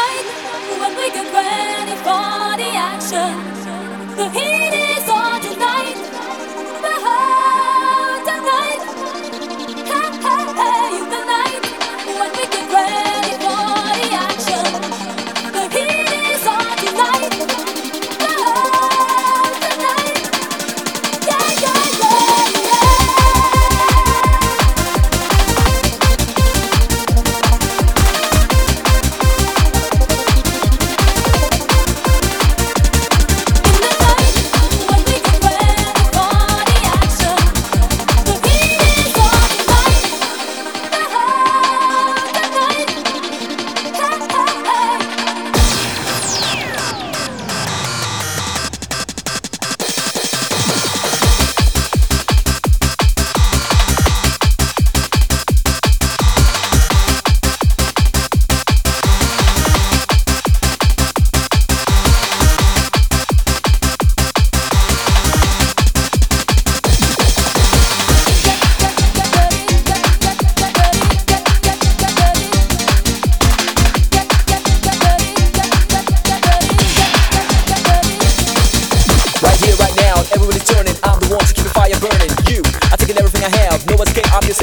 night when we get ready for the action. The heat is on tonight. Oh, tonight. Hey, hey, hey, the night when we get ready for the action. The heat is on tonight. Oh, tonight. Yeah, yeah, yeah, Everybody's turning, I'm the one to keep the fire burning. You are taking everything I have, no escape, I'm your